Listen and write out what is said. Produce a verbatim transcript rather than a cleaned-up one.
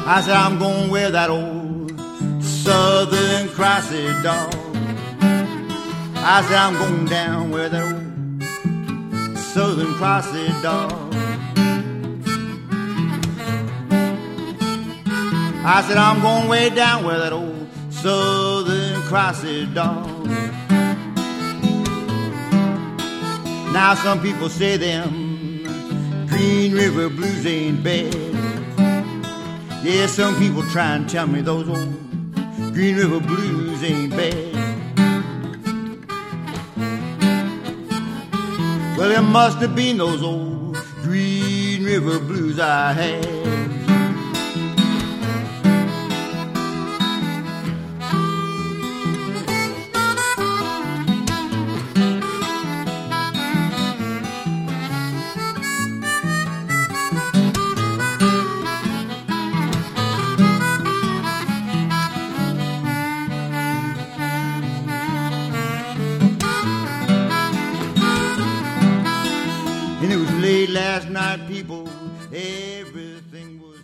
I said, I'm gonna wear that old Southern Crossy dog. I said, I'm going down where that old Southern Crossy dog. I said, I'm going way down where that old Southern Crossy dog. Now some people say them Green River blues ain't bad. Yeah, some people try and tell me those old Green River blues ain't bad. Well, it must have been those old Green River blues I had. And it was late last night, people, everything was